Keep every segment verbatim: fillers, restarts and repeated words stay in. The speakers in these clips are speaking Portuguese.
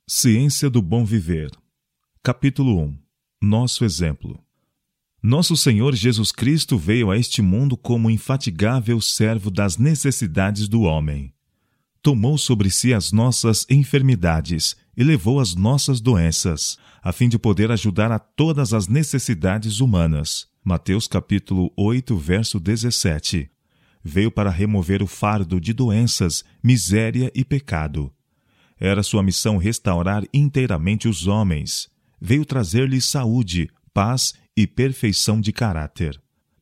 Ciência do Bom Viver. Capítulo um. Nosso exemplo. Nosso Senhor Jesus Cristo veio a este mundo como infatigável servo das necessidades do homem. Tomou sobre si as nossas enfermidades e levou as nossas doenças, a fim de poder ajudar a todas as necessidades humanas. Mateus capítulo oito, verso dezessete. Veio para remover o fardo de doenças, miséria e pecado. Era sua missão restaurar inteiramente os homens. Veio trazer-lhes saúde, paz e perfeição de caráter.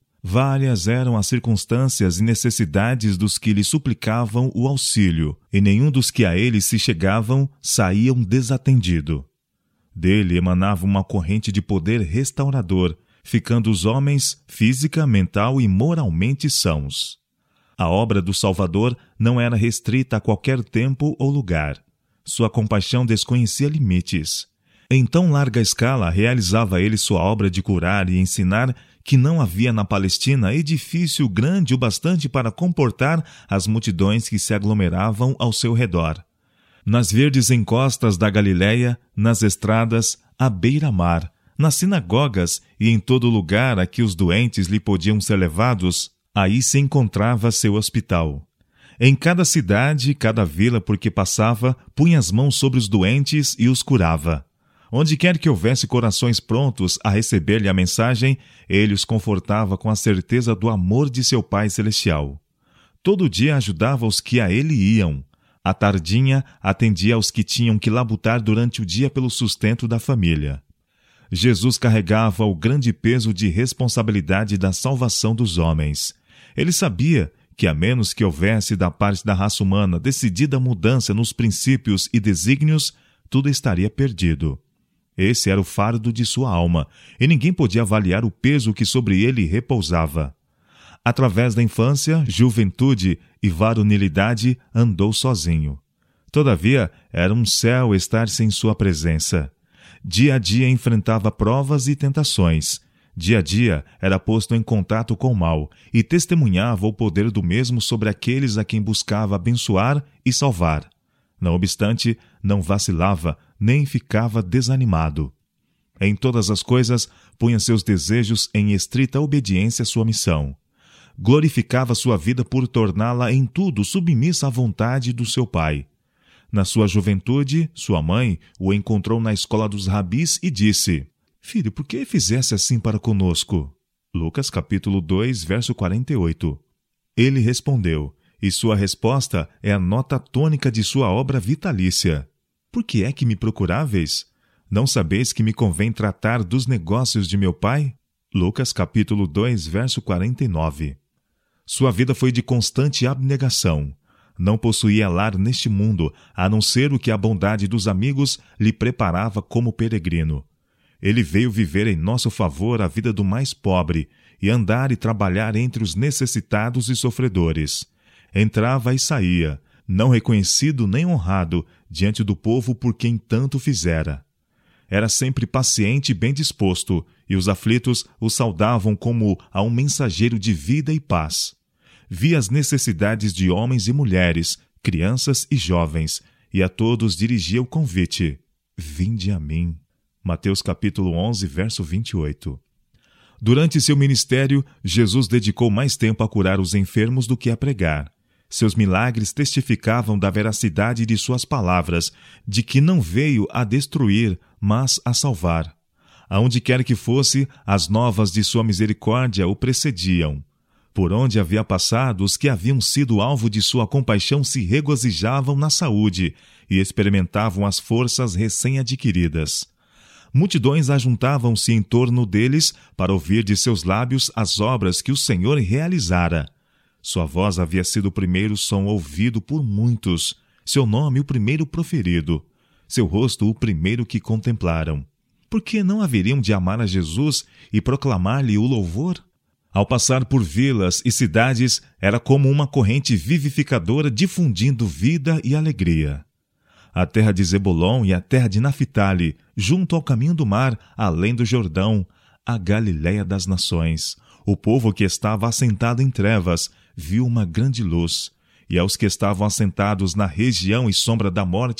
Várias eram as circunstâncias e necessidades dos que lhe suplicavam o auxílio, e nenhum dos que a ele se chegavam saíam desatendido. Dele emanava uma corrente de poder restaurador, ficando os homens física, mental e moralmente sãos. A obra do Salvador não era restrita a qualquer tempo ou lugar. Sua compaixão desconhecia limites. Em tão larga escala realizava ele sua obra de curar e ensinar que não havia na Palestina edifício grande o bastante para comportar as multidões que se aglomeravam ao seu redor. Nas verdes encostas da Galiléia, nas estradas, à beira-mar, nas sinagogas e em todo lugar a que os doentes lhe podiam ser levados, aí se encontrava seu hospital. Em cada cidade, cada vila por que passava, punha as mãos sobre os doentes e os curava. Onde quer que houvesse corações prontos a receber-lhe a mensagem, ele os confortava com a certeza do amor de seu Pai Celestial. Todo dia ajudava os que a ele iam. À tardinha, atendia aos que tinham que labutar durante o dia pelo sustento da família. Jesus carregava o grande peso de responsabilidade da salvação dos homens. Ele sabia que, a menos que houvesse da parte da raça humana decidida mudança nos princípios e desígnios, tudo estaria perdido. Esse era o fardo de sua alma, e ninguém podia avaliar o peso que sobre ele repousava. Através da infância, juventude e varonilidade, andou sozinho. Todavia, era um céu estar sem sua presença. Dia a dia enfrentava provas e tentações. Dia a dia era posto em contato com o mal e testemunhava o poder do mesmo sobre aqueles a quem buscava abençoar e salvar. Não obstante, não vacilava, nem ficava desanimado. Em todas as coisas, punha seus desejos em estrita obediência à sua missão. Glorificava sua vida por torná-la em tudo submissa à vontade do seu Pai. Na sua juventude, sua mãe o encontrou na escola dos rabis e disse: Filho, por que fizesse assim para conosco? Lucas capítulo dois, verso quarenta e oito. Ele respondeu, e sua resposta é a nota tônica de sua obra vitalícia. Por que é que me procuráveis? Não sabeis que me convém tratar dos negócios de meu Pai? Lucas capítulo dois, verso quarenta e nove. Sua vida foi de constante abnegação. Não possuía lar neste mundo, a não ser o que a bondade dos amigos lhe preparava como peregrino. Ele veio viver em nosso favor a vida do mais pobre e andar e trabalhar entre os necessitados e sofredores. Entrava e saía, não reconhecido nem honrado, diante do povo por quem tanto fizera. Era sempre paciente e bem disposto, e os aflitos o saudavam como a um mensageiro de vida e paz. Via as necessidades de homens e mulheres, crianças e jovens, e a todos dirigia o convite: Vinde a mim. Mateus capítulo onze, verso vinte e oito. Durante seu ministério, Jesus dedicou mais tempo a curar os enfermos do que a pregar. Seus milagres testificavam da veracidade de suas palavras, de que não veio a destruir, mas a salvar. Aonde quer que fosse, as novas de sua misericórdia o precediam. Por onde havia passado, os que haviam sido alvo de sua compaixão se regozijavam na saúde e experimentavam as forças recém-adquiridas. Multidões ajuntavam-se em torno deles para ouvir de seus lábios as obras que o Senhor realizara. Sua voz havia sido o primeiro som ouvido por muitos, seu nome o primeiro proferido, seu rosto o primeiro que contemplaram. Por que não haveriam de amar a Jesus e proclamar-lhe o louvor? Ao passar por vilas e cidades, era como uma corrente vivificadora difundindo vida e alegria. A terra de Zebulon e a terra de Naphtali, junto ao caminho do mar, além do Jordão, a Galiléia das nações. O povo que estava assentado em trevas viu uma grande luz, e aos que estavam assentados na região e sombra da morte,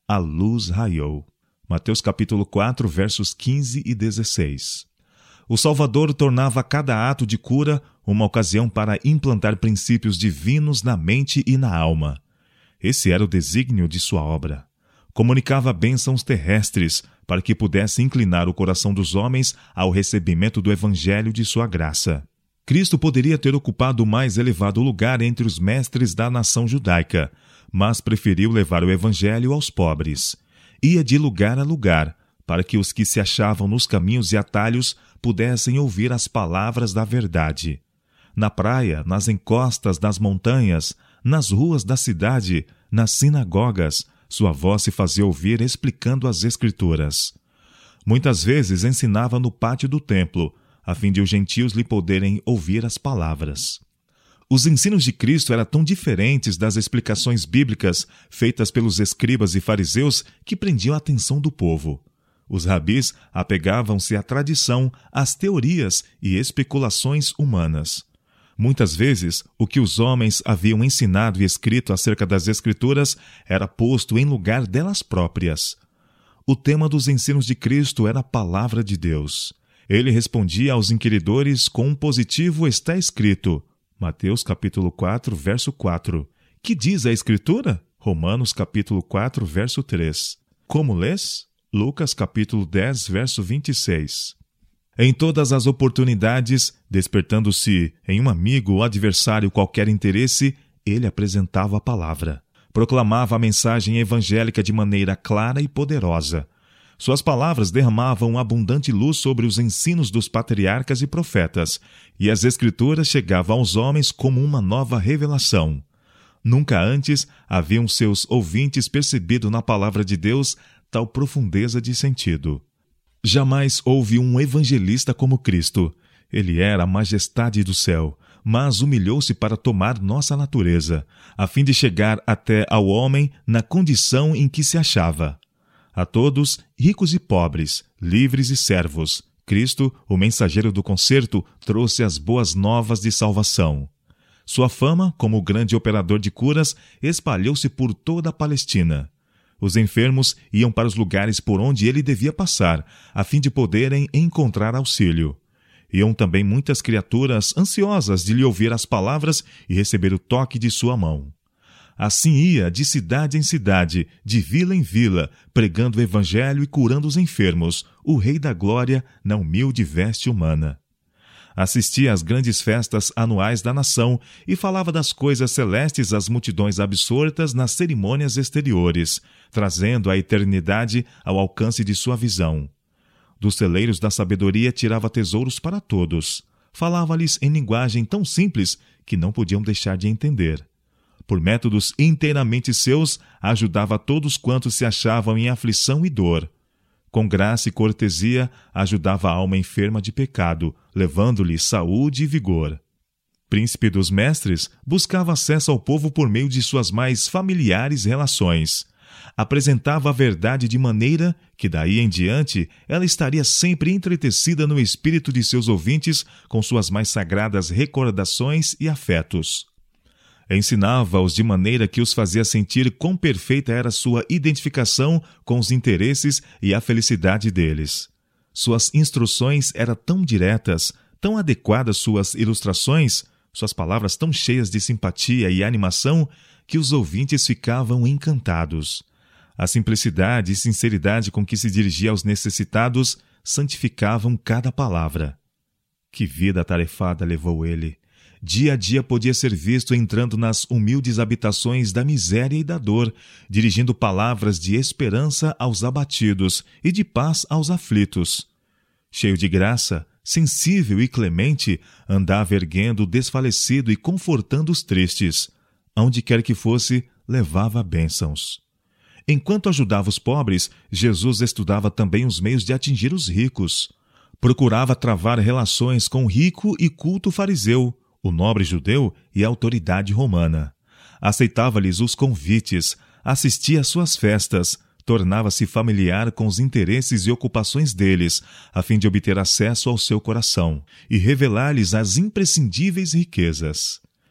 a luz raiou. Mateus capítulo quatro, versos quinze e dezesseis. O Salvador tornava cada ato de cura uma ocasião para implantar princípios divinos na mente e na alma. Esse era o desígnio de sua obra. Comunicava bênçãos terrestres para que pudesse inclinar o coração dos homens ao recebimento do evangelho de sua graça. Cristo poderia ter ocupado o mais elevado lugar entre os mestres da nação judaica, mas preferiu levar o evangelho aos pobres. Ia de lugar a lugar, para que os que se achavam nos caminhos e atalhos pudessem ouvir as palavras da verdade. Na praia, nas encostas das montanhas, nas ruas da cidade, nas sinagogas, sua voz se fazia ouvir explicando as Escrituras. Muitas vezes ensinava no pátio do templo, a fim de os gentios lhe poderem ouvir as palavras. Os ensinos de Cristo eram tão diferentes das explicações bíblicas feitas pelos escribas e fariseus que prendiam a atenção do povo. Os rabis apegavam-se à tradição, às teorias e especulações humanas. Muitas vezes, o que os homens haviam ensinado e escrito acerca das Escrituras era posto em lugar delas próprias. O tema dos ensinos de Cristo era a palavra de Deus. Ele respondia aos inquiridores com um positivo está escrito. Mateus capítulo quatro, verso quatro. Que diz a Escritura? Romanos capítulo quatro, verso três. Como lês? Lucas capítulo dez, verso vinte e seis. Em todas as oportunidades, despertando-se em um amigo ou adversário qualquer interesse, ele apresentava a palavra. Proclamava a mensagem evangélica de maneira clara e poderosa. Suas palavras derramavam abundante luz sobre os ensinos dos patriarcas e profetas, e as Escrituras chegavam aos homens como uma nova revelação. Nunca antes haviam seus ouvintes percebido na palavra de Deus tal profundeza de sentido. Jamais houve um evangelista como Cristo. Ele era a majestade do céu, mas humilhou-se para tomar nossa natureza, a fim de chegar até ao homem na condição em que se achava. A todos, ricos e pobres, livres e servos, Cristo, o mensageiro do concerto, trouxe as boas novas de salvação. Sua fama, como grande operador de curas, espalhou-se por toda a Palestina. Os enfermos iam para os lugares por onde ele devia passar, a fim de poderem encontrar auxílio. Iam também muitas criaturas ansiosas de lhe ouvir as palavras e receber o toque de sua mão. Assim ia de cidade em cidade, de vila em vila, pregando o evangelho e curando os enfermos, o Rei da Glória na humilde veste humana. Assistia às grandes festas anuais da nação e falava das coisas celestes às multidões absortas nas cerimônias exteriores, trazendo a eternidade ao alcance de sua visão. Dos celeiros da sabedoria tirava tesouros para todos. Falava-lhes em linguagem tão simples que não podiam deixar de entender. Por métodos inteiramente seus, ajudava a todos quantos se achavam em aflição e dor. Com graça e cortesia, ajudava a alma enferma de pecado, levando-lhe saúde e vigor. Príncipe dos mestres, buscava acesso ao povo por meio de suas mais familiares relações. Apresentava a verdade de maneira que, daí em diante, ela estaria sempre entretecida no espírito de seus ouvintes com suas mais sagradas recordações e afetos. Ensinava-os de maneira que os fazia sentir quão perfeita era sua identificação com os interesses e a felicidade deles. Suas instruções eram tão diretas, tão adequadas suas ilustrações, suas palavras tão cheias de simpatia e animação, que os ouvintes ficavam encantados. A simplicidade e sinceridade com que se dirigia aos necessitados santificavam cada palavra. Que vida atarefada levou ele! Dia a dia podia ser visto entrando nas humildes habitações da miséria e da dor, dirigindo palavras de esperança aos abatidos e de paz aos aflitos. Cheio de graça, sensível e clemente, andava erguendo o desfalecido e confortando os tristes. Aonde quer que fosse, levava bênçãos. Enquanto ajudava os pobres, Jesus estudava também os meios de atingir os ricos. Procurava travar relações com o rico e culto fariseu, o nobre judeu e a autoridade romana. Aceitava-lhes os convites, assistia às suas festas, tornava-se familiar com os interesses e ocupações deles, a fim de obter acesso ao seu coração e revelar-lhes as imprescindíveis riquezas.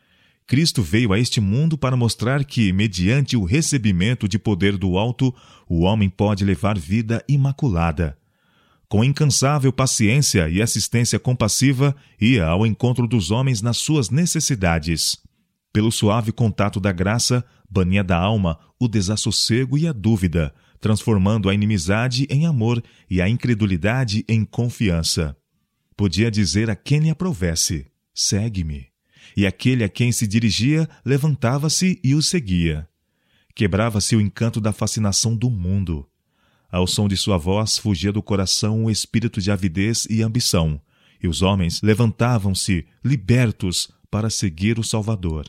Cristo veio a este mundo para mostrar que, mediante o recebimento de poder do alto, o homem pode levar vida imaculada. Com incansável paciência e assistência compassiva, ia ao encontro dos homens nas suas necessidades. Pelo suave contato da graça, bania da alma o desassossego e a dúvida, transformando a inimizade em amor e a incredulidade em confiança. Podia dizer a quem lhe aprovesse: segue-me. E aquele a quem se dirigia levantava-se e o seguia. Quebrava-se o encanto da fascinação do mundo. Ao som de sua voz fugia do coração o espírito de avidez e ambição, e os homens levantavam-se, libertos, para seguir o Salvador.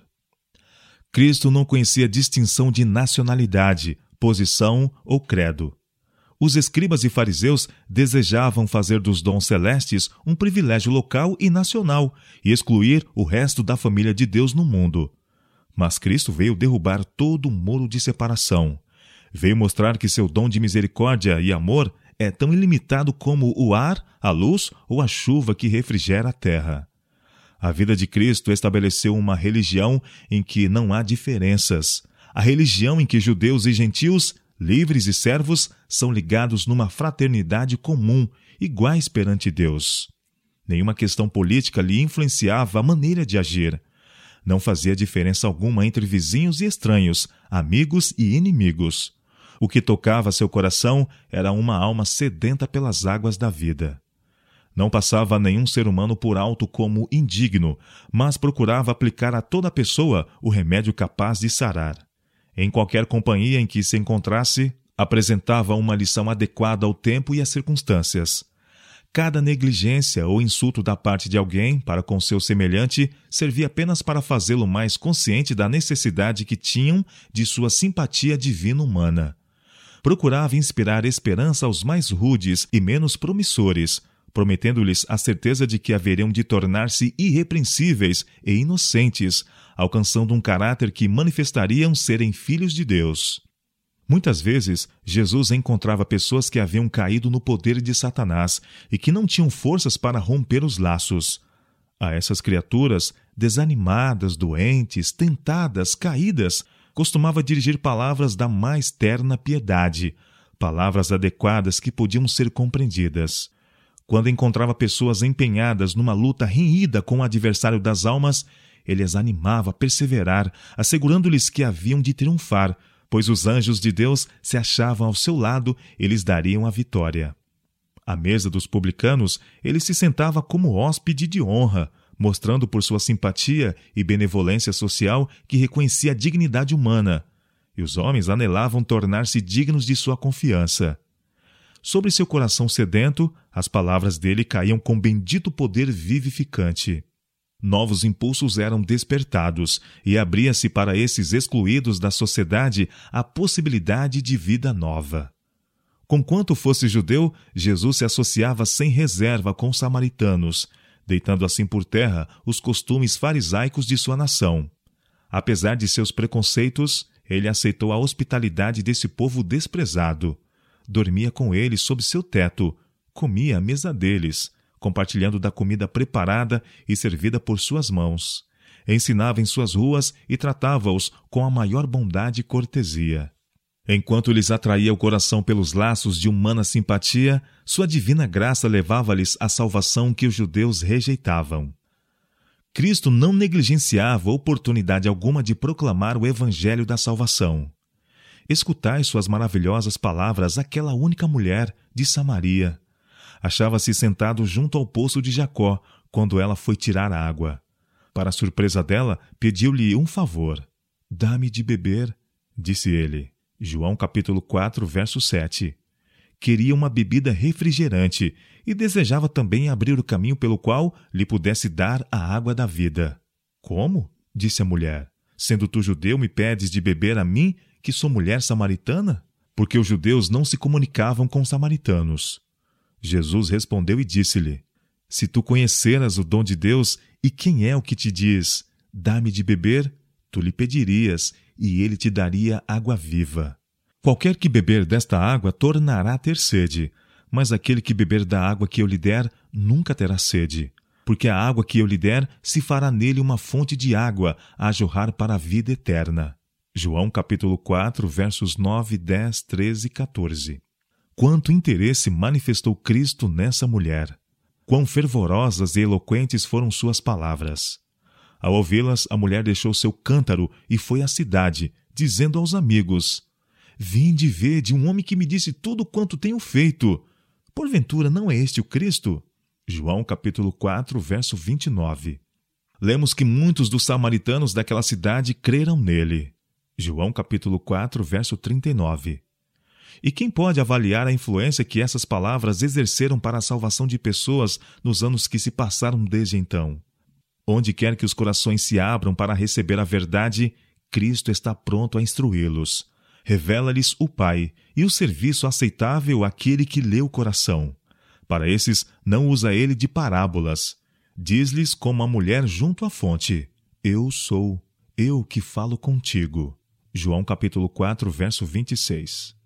Cristo não conhecia distinção de nacionalidade, posição ou credo. Os escribas e fariseus desejavam fazer dos dons celestes um privilégio local e nacional e excluir o resto da família de Deus no mundo. Mas Cristo veio derrubar todo o muro de separação. Veio mostrar que seu dom de misericórdia e amor é tão ilimitado como o ar, a luz ou a chuva que refrigera a terra. A vida de Cristo estabeleceu uma religião em que não há diferenças. A religião em que judeus e gentios, livres e servos, são ligados numa fraternidade comum, iguais perante Deus. Nenhuma questão política lhe influenciava a maneira de agir. Não fazia diferença alguma entre vizinhos e estranhos, amigos e inimigos. O que tocava seu coração era uma alma sedenta pelas águas da vida. Não passava nenhum ser humano por alto como indigno, mas procurava aplicar a toda pessoa o remédio capaz de sarar. Em qualquer companhia em que se encontrasse, apresentava uma lição adequada ao tempo e às circunstâncias. Cada negligência ou insulto da parte de alguém para com seu semelhante servia apenas para fazê-lo mais consciente da necessidade que tinham de sua simpatia divina-humana. Procurava inspirar esperança aos mais rudes e menos promissores, prometendo-lhes a certeza de que haveriam de tornar-se irrepreensíveis e inocentes, alcançando um caráter que manifestariam serem filhos de Deus. Muitas vezes, Jesus encontrava pessoas que haviam caído no poder de Satanás e que não tinham forças para romper os laços. A essas criaturas, desanimadas, doentes, tentadas, caídas, costumava dirigir palavras da mais terna piedade, palavras adequadas que podiam ser compreendidas. Quando encontrava pessoas empenhadas numa luta renhida com o adversário das almas, ele as animava a perseverar, assegurando-lhes que haviam de triunfar, pois os anjos de Deus se achavam ao seu lado e lhes dariam a vitória. À mesa dos publicanos, ele se sentava como hóspede de honra, mostrando por sua simpatia e benevolência social que reconhecia a dignidade humana, e os homens anelavam tornar-se dignos de sua confiança. Sobre seu coração sedento, as palavras dele caíam com bendito poder vivificante. Novos impulsos eram despertados, e abria-se para esses excluídos da sociedade a possibilidade de vida nova. Conquanto fosse judeu, Jesus se associava sem reserva com os samaritanos, deitando assim por terra os costumes farisaicos de sua nação. Apesar de seus preconceitos, ele aceitou a hospitalidade desse povo desprezado. Dormia com eles sob seu teto, comia à mesa deles, compartilhando da comida preparada e servida por suas mãos. Ensinava em suas ruas e tratava-os com a maior bondade e cortesia. Enquanto lhes atraía o coração pelos laços de humana simpatia, sua divina graça levava-lhes a salvação que os judeus rejeitavam. Cristo não negligenciava oportunidade alguma de proclamar o evangelho da salvação. Escutai suas maravilhosas palavras àquela única mulher de Samaria. Achava-se sentado junto ao poço de Jacó, quando ela foi tirar água. Para a surpresa dela, pediu-lhe um favor. Dá-me de beber, disse ele. João capítulo quatro, verso sete. Queria uma bebida refrigerante e desejava também abrir o caminho pelo qual lhe pudesse dar a água da vida. Como? Disse a mulher. Sendo tu judeu, me pedes de beber a mim, que sou mulher samaritana? Porque os judeus não se comunicavam com os samaritanos. Jesus respondeu e disse-lhe: Se tu conheceras o dom de Deus e quem é o que te diz, dá-me de beber, tu lhe pedirias, e ele te daria água viva. Qualquer que beber desta água tornará a ter sede, mas aquele que beber da água que eu lhe der nunca terá sede. porque a água que eu lhe der se fará nele uma fonte de água a jorrar para a vida eterna. João capítulo quatro, versos nove, dez, treze e quatorze. Quanto interesse manifestou Cristo nessa mulher! Quão fervorosas e eloquentes foram suas palavras! Ao ouvi-las, a mulher deixou seu cântaro e foi à cidade, dizendo aos amigos: Vinde ver de um homem que me disse tudo quanto tenho feito. Porventura não é este o Cristo? João capítulo quatro, verso vinte e nove. Lemos que muitos dos samaritanos daquela cidade creram nele. João capítulo quatro, verso trinta e nove. E quem pode avaliar a influência que essas palavras exerceram para a salvação de pessoas nos anos que se passaram desde então? Onde quer que os corações se abram para receber a verdade, Cristo está pronto a instruí-los. Revela-lhes o Pai e o serviço aceitável àquele que lê o coração. Para esses, não usa ele de parábolas. Diz-lhes como a mulher junto à fonte: Eu sou, eu que falo contigo. João capítulo quatro, verso vinte e seis.